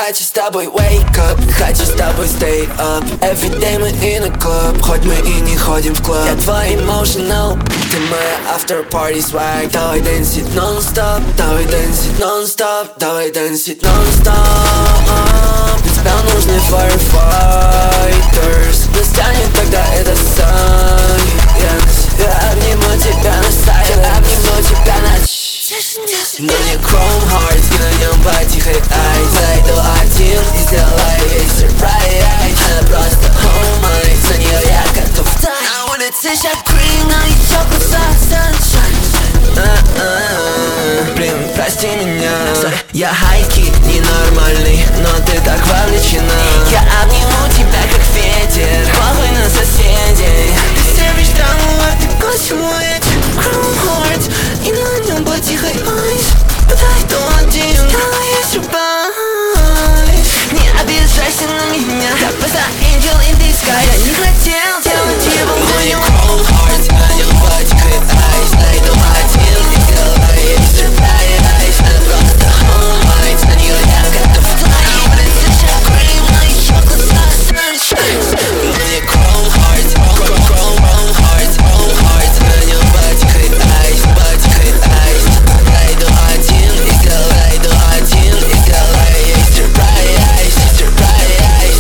хочу с тобой wake up, хочу с тобой stay up. Every day мы in a club, хоть мы и не ходим в клуб. Я твой emotional, ты моя after party swag. Давай дэнсить non-stop, давай дэнсить non-stop, давай дэнсить non-stop. Для тебя нужны firefighters, нас тянет, когда это science. Я обниму тебя на silence, я обниму тебя на на мне chrome hearts, и на нем по тихой айс. Зайду один и сделаю ей surprise. Она просто home mine, за нее я готов тать. На улице сейчас green, но еще глаза sunshine. Блин, прости меня, я хайки ненормальный, но ты так вовлечена. Я обниму тебя как ветер, похуй на соседей. Ты сервишь травму, а ты гость мой. Chrome hearts, и на нем по тихой айс. Подойду один, сделаю surprise. Не обижайся на меня, я просто angel in disguise. Я не хотел делать его мою. Chrome hearts, на нем по тихой айс. Найду один и сделаю ей surprise. Она просто home mine, на нее я готов fly. Улица сейчас green, но еще глаза sunshine. Мне chrome hearts, chrome hearts, на нем по тихой айс, по тихой айс. Найду один и сделаю ей surprise, surprise.